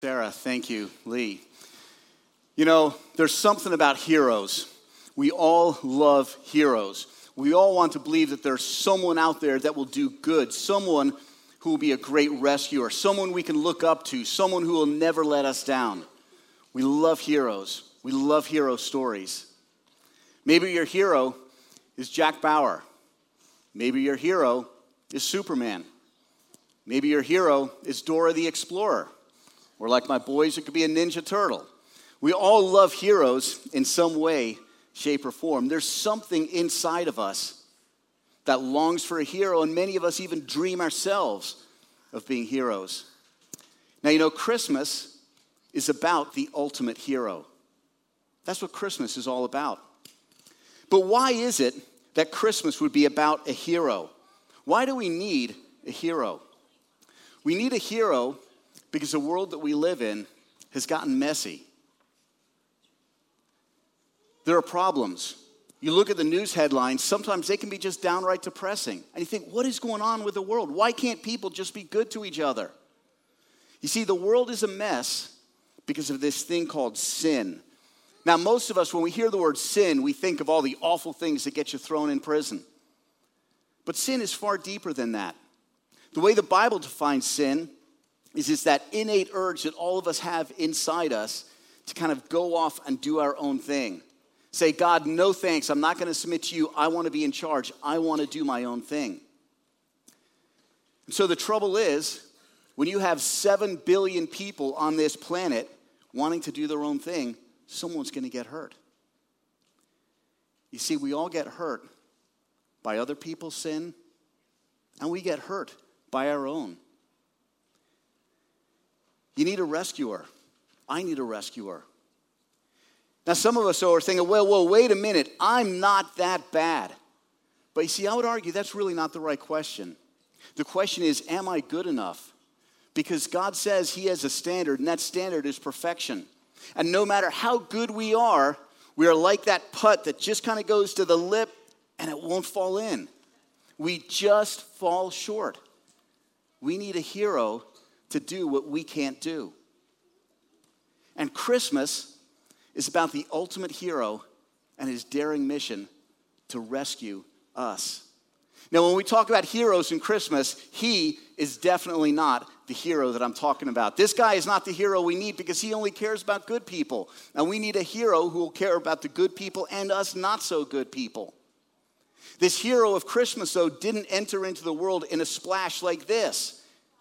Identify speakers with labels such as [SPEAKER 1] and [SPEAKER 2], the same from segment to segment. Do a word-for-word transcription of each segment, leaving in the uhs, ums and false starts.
[SPEAKER 1] Sarah, thank you, Lee. You know, there's something about heroes. We all love heroes. We all want to believe that there's someone out there that will do good, someone who will be a great rescuer, someone we can look up to, someone who will never let us down. We love heroes. We love hero stories. Maybe your hero is Jack Bauer. Maybe your hero is Superman. Maybe your hero is Dora the Explorer. Or like my boys, it could be a Ninja Turtle. We all love heroes in some way, shape, or form. There's something inside of us that longs for a hero, and many of us even dream ourselves of being heroes. Now, you know, Christmas is about the ultimate hero. That's what Christmas is all about. But why is it that Christmas would be about a hero? Why do we need a hero? We need a hero because the world that we live in has gotten messy. There are problems. You look at the news headlines, sometimes they can be just downright depressing. And you think, what is going on with the world? Why can't people just be good to each other? You see, the world is a mess because of this thing called sin. Now, most of us, when we hear the word sin, we think of all the awful things that get you thrown in prison. But sin is far deeper than that. The way the Bible defines sin is it's that innate urge that all of us have inside us to kind of go off and do our own thing. Say, God, no thanks, I'm not going to submit to you. I want to be in charge. I want to do my own thing. And so the trouble is, when you have seven billion people on this planet wanting to do their own thing, someone's going to get hurt. You see, we all get hurt by other people's sin, and we get hurt by our own. You need a rescuer. I need a rescuer. Now, some of us are thinking, well, well, wait a minute. I'm not that bad. But you see, I would argue that's really not the right question. The question is, am I good enough? Because God says he has a standard, and that standard is perfection. And no matter how good we are, we are like that putt that just kind of goes to the lip, and it won't fall in. We just fall short. We need a hero to do what we can't do. And Christmas is about the ultimate hero and his daring mission to rescue us. Now, when we talk about heroes in Christmas, he is definitely not the hero that I'm talking about. This guy is not the hero we need because he only cares about good people. And we need a hero who will care about the good people and us not so good people. This hero of Christmas, though, didn't enter into the world in a splash like this.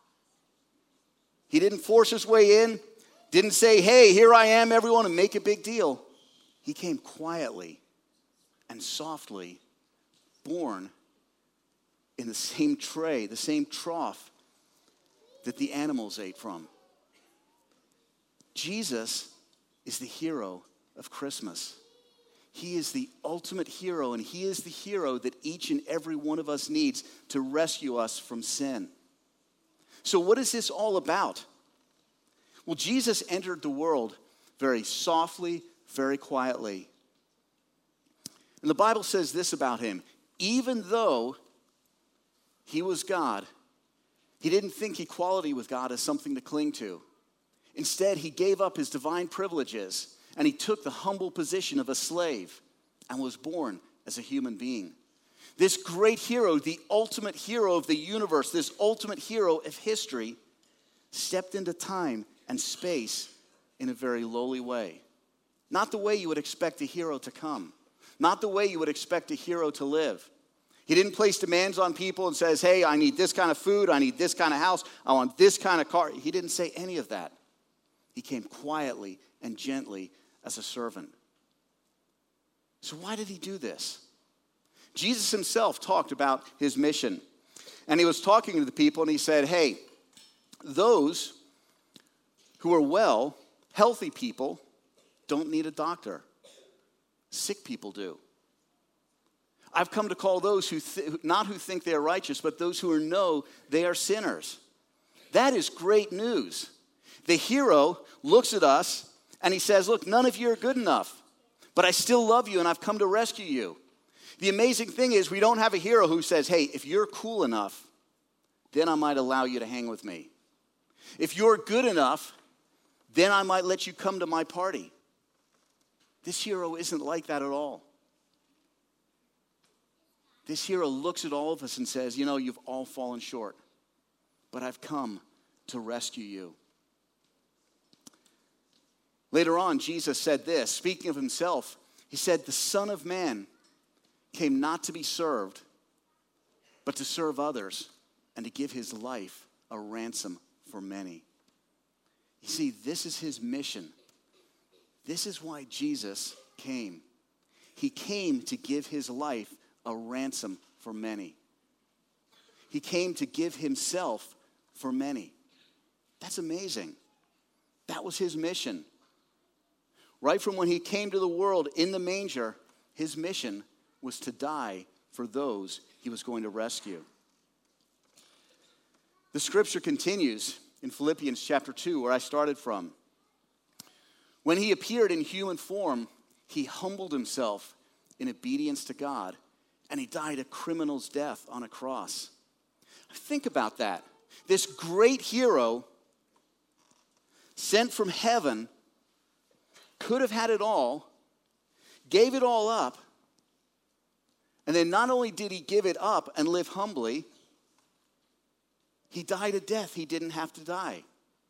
[SPEAKER 1] He didn't force his way in, didn't say, hey, here I am, everyone, and make a big deal. He came quietly and softly, born in the same tray, the same trough that the animals ate from. Jesus is the hero of Christmas. He is the ultimate hero, and he is the hero that each and every one of us needs to rescue us from sin. So what is this all about? Well, Jesus entered the world very softly, very quietly. And the Bible says this about him. Even though he was God, he didn't think equality with God as something to cling to. Instead, he gave up his divine privileges, and he took the humble position of a slave and was born as a human being. This great hero, the ultimate hero of the universe, this ultimate hero of history, stepped into time and space in a very lowly way. Not the way you would expect a hero to come. Not the way you would expect a hero to live. He didn't place demands on people and says, hey, I need this kind of food, I need this kind of house, I want this kind of car. He didn't say any of that. He came quietly and gently as a servant. So why did he do this? Jesus himself talked about his mission. And he was talking to the people and he said, hey, those who are well, healthy people, don't need a doctor. Sick people do. I've come to call those who, th- not who think they are righteous, but those who are know they are sinners. That is great news. The hero looks at us and he says, look, none of you are good enough, but I still love you and I've come to rescue you. The amazing thing is we don't have a hero who says, hey, if you're cool enough, then I might allow you to hang with me. If you're good enough, Then I might let you come to my party. This hero isn't like that at all. This hero looks at all of us and says, you know, you've all fallen short, but I've come to rescue you. Later on, Jesus said this, speaking of himself, he said, the Son of Man came not to be served, but to serve others and to give his life a ransom for many. You see, this is his mission. This is why Jesus came. He came to give his life a ransom for many. He came to give himself for many. That's amazing. That was his mission. Right from when he came to the world in the manger, his mission was to die for those he was going to rescue. The scripture continues in Philippians chapter two, where I started from. When he appeared in human form, he humbled himself in obedience to God, and he died a criminal's death on a cross. Think about that. This great hero sent from heaven could have had it all, gave it all up, and then not only did he give it up and live humbly, he died a death he didn't have to die.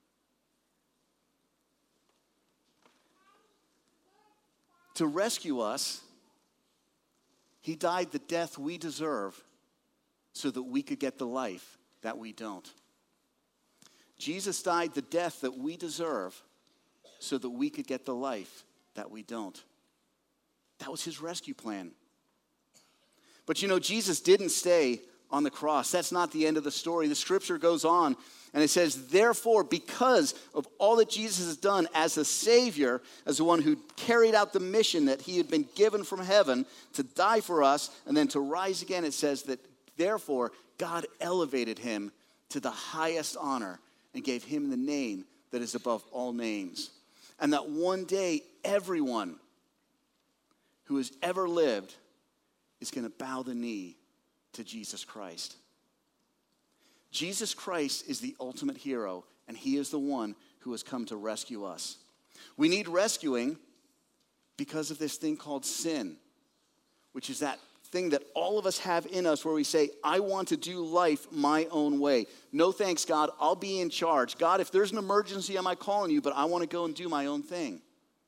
[SPEAKER 1] To rescue us, he died the death we deserve so that we could get the life that we don't. Jesus died the death that we deserve so that we could get the life that we don't. That was his rescue plan. But you know, Jesus didn't stay on the cross. That's not the end of the story. The scripture goes on and it says, therefore, because of all that Jesus has done as a Savior, as the one who carried out the mission that he had been given from heaven to die for us and then to rise again, it says that therefore God elevated him to the highest honor and gave him the name that is above all names. And that one day everyone who has ever lived is going to bow the knee to Jesus Christ. Jesus Christ is the ultimate hero, and he is the one who has come to rescue us. We need rescuing because of this thing called sin, which is that thing that all of us have in us where we say, I want to do life my own way. No thanks, God, I'll be in charge. God, if there's an emergency, I might call on you, but I want to go and do my own thing.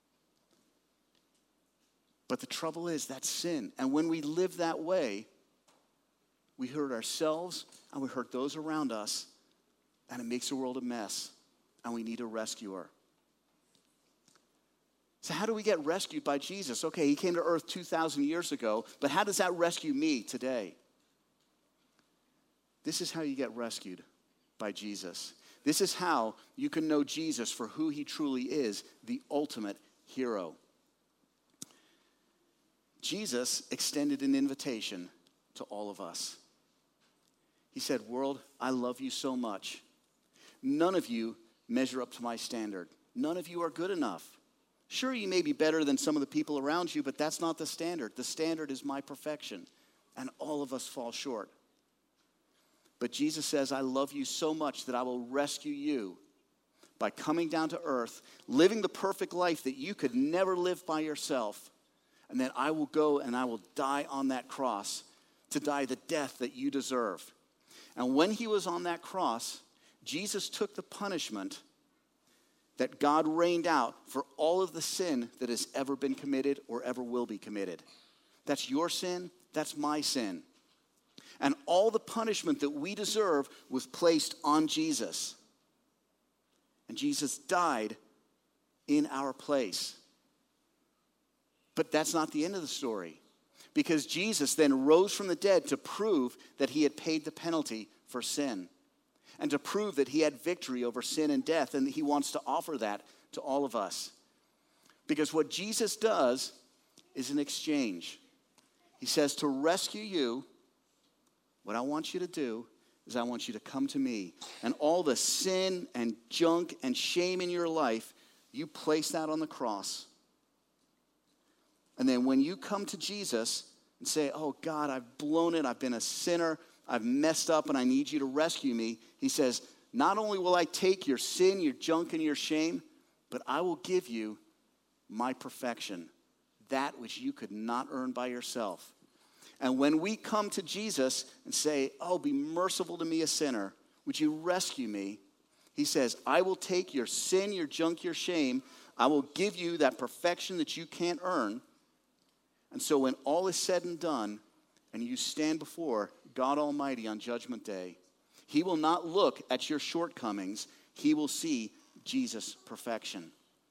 [SPEAKER 1] But the trouble is, that's sin. And when we live that way, we hurt ourselves and we hurt those around us, and it makes the world a mess, and we need a rescuer. So how do we get rescued by Jesus? Okay, he came to earth two thousand years ago, but how does that rescue me today? This is how you get rescued by Jesus. This is how you can know Jesus for who he truly is, the ultimate hero. Jesus extended an invitation to all of us. He said, world, I love you so much. None of you measure up to my standard. None of you are good enough. Sure, you may be better than some of the people around you, but that's not the standard. The standard is my perfection, and all of us fall short. But Jesus says, I love you so much that I will rescue you by coming down to earth, living the perfect life that you could never live by yourself, and then I will go and I will die on that cross to die the death that you deserve. And when he was on that cross, Jesus took the punishment that God rained out for all of the sin that has ever been committed or ever will be committed. That's your sin, that's my sin. And all the punishment that we deserve was placed on Jesus. And Jesus died in our place. But that's not the end of the story, because Jesus then rose from the dead to prove that he had paid the penalty for sin, and to prove that he had victory over sin and death, and he wants to offer that to all of us. Because what Jesus does is an exchange. He says, to rescue you, what I want you to do is I want you to come to me, and all the sin and junk and shame in your life, you place that on the cross. And then when you come to Jesus and say, oh God, I've blown it, I've been a sinner, I've messed up, and I need you to rescue me, he says, not only will I take your sin, your junk, and your shame, but I will give you my perfection, that which you could not earn by yourself. And when we come to Jesus and say, oh, be merciful to me, a sinner, would you rescue me? He says, I will take your sin, your junk, your shame. I will give you that perfection that you can't earn. And so when all is said and done, and you stand before God Almighty on Judgment Day, he will not look at your shortcomings. He will see Jesus' perfection.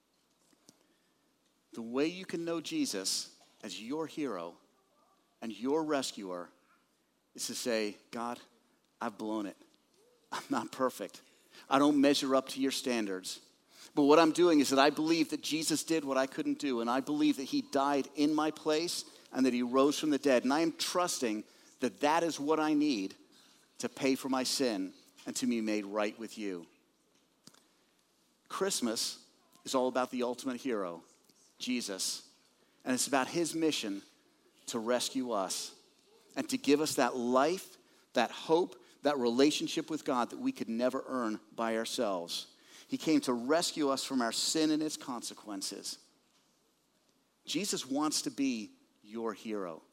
[SPEAKER 1] The way you can know Jesus as your hero and your rescuer is to say, God, I've blown it. I'm not perfect. I don't measure up to your standards. But what I'm doing is that I believe that Jesus did what I couldn't do, and I believe that he died in my place and that he rose from the dead. And I am trusting that that is what I need to pay for my sin and to be made right with you. Christmas is all about the ultimate hero, Jesus. And it's about his mission to rescue us and to give us that life, that hope, that relationship with God that we could never earn by ourselves. He came to rescue us from our sin and its consequences. Jesus wants to be your hero.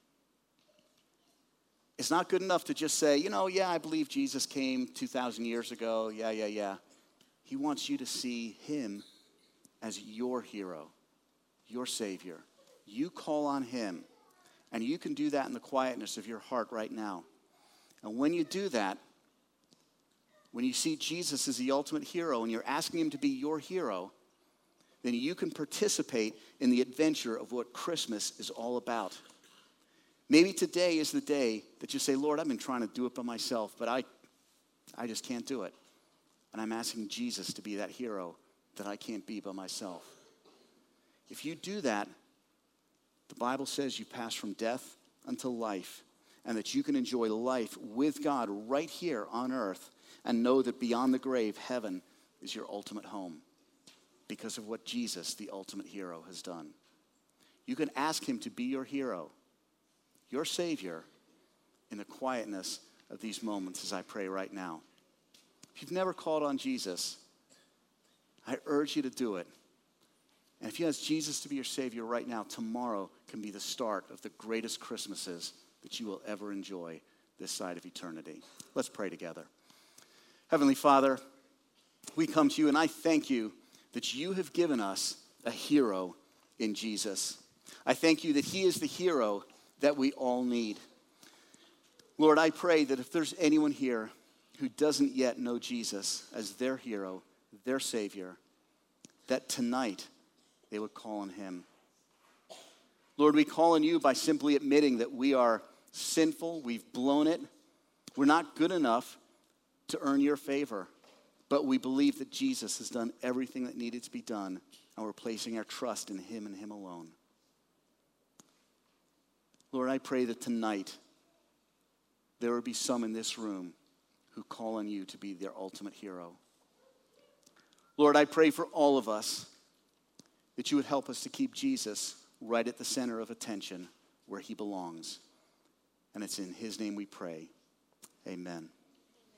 [SPEAKER 1] It's not good enough to just say, you know, yeah, I believe Jesus came two thousand years ago. Yeah, yeah, yeah. He wants you to see him as your hero, your Savior. You call on him, and you can do that in the quietness of your heart right now. And when you do that, when you see Jesus as the ultimate hero and you're asking him to be your hero, then you can participate in the adventure of what Christmas is all about. Maybe today is the day that you say, Lord, I've been trying to do it by myself, but I, I just can't do it. And I'm asking Jesus to be that hero that I can't be by myself. If you do that, the Bible says you pass from death unto life, and that you can enjoy life with God right here on earth and know that beyond the grave, heaven is your ultimate home because of what Jesus, the ultimate hero, has done. You can ask him to be your hero, your Savior, in the quietness of these moments as I pray right now. If you've never called on Jesus, I urge you to do it. And if you ask Jesus to be your Savior right now, tomorrow can be the start of the greatest Christmases that you will ever enjoy this side of eternity. Let's pray together. Heavenly Father, we come to you and I thank you that you have given us a hero in Jesus. I thank you that he is the hero that we all need. Lord, I pray that if there's anyone here who doesn't yet know Jesus as their hero, their Savior, that tonight they would call on him. Lord, we call on you by simply admitting that we are sinful, we've blown it, we're not good enough to earn your favor, but we believe that Jesus has done everything that needed to be done, and we're placing our trust in him and him alone. Lord, I pray that tonight there will be some in this room who call on you to be their ultimate hero. Lord, I pray for all of us that you would help us to keep Jesus right at the center of attention where he belongs. And it's in his name we pray. Amen.